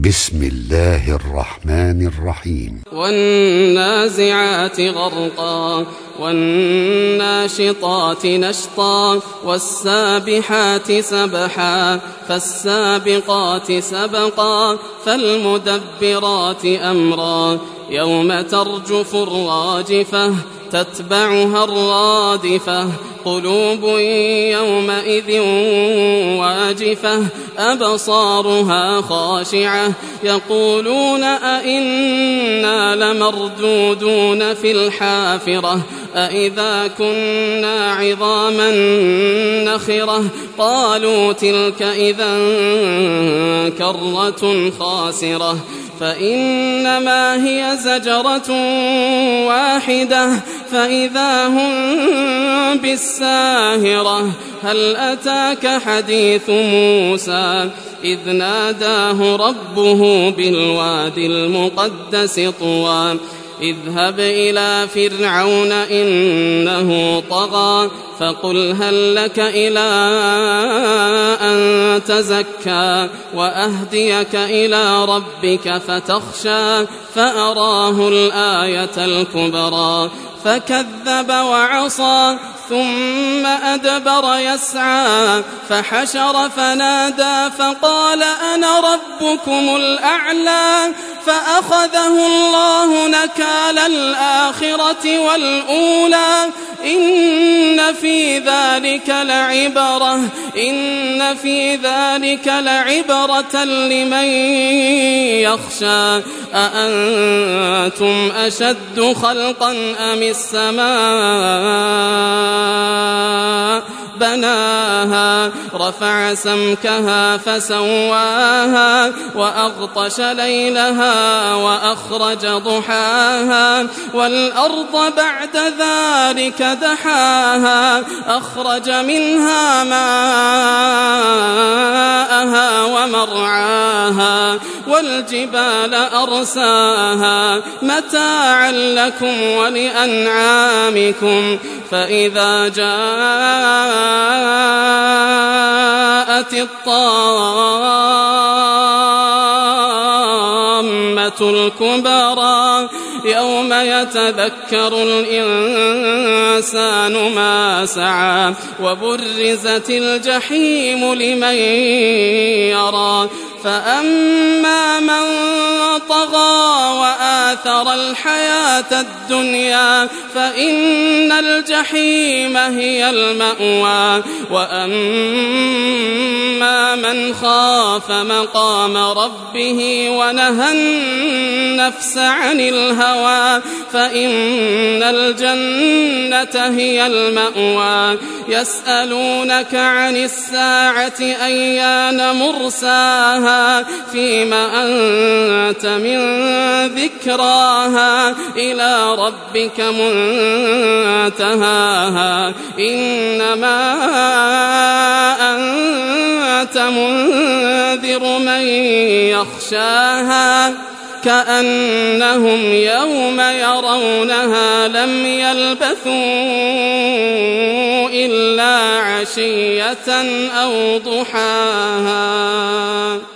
بسم الله الرحمن الرحيم. والنازعات غرقا والناشطات نشطا والسابحات سبحا فالسابقات سبقا فالمدبرات أمرا يوم ترجف الراجفة تتبعها الرادفة قلوب يومئذ واجفة أبصارها خاشعة يقولون أئنا لمردودون في الحافرة أئذا كنا عظاما نخرة قالوا تلك إذا كرة خاسرة فإنما هي زجرة واحدة فإذا هم بالساهرة هل أتاك حديث موسى إذ ناداه ربه بالوادي المقدس طوى اذهب إلى فرعون إنه طغى فقل هل لك إلى أن تزكى وأهديك إلى ربك فتخشى فأراه الآية الكبرى فكذب وعصى ثم أدبر يسعى فحشر فنادى فقال أنا ربكم الأعلى فأخذه الله نكال الآخرة والأولى إن في ذلك لعبرة لمن يخشى أأنتم أشد خلقا أم السماء بناها رفع سمكها فسواها وأغطش ليلها وأخرج ضحاها والأرض بعد ذلك دحاها أخرج منها ماءها ومرعاها والجبال أرساها متاعا لكم ولأنعامكم فإذا جاءت الطامة الكبرى يوم يتذكر الإنسان ما سعى وبرزت الجحيم لمن يرى فأما من طغى وآثر الحياة الدنيا فإن الجحيم هي المأوى وأما من خاف مقام ربه ونهى النفس عن الهوى فإن الجنة هي المأوى يسألونك عن الساعة أيان مرساها فيما أنت من ذكراها إلى ربك منتهاها إنما أنت منذر من يخشاها كأنهم يوم يرونها لم يلبثوا إلا عشية أو ضحاها.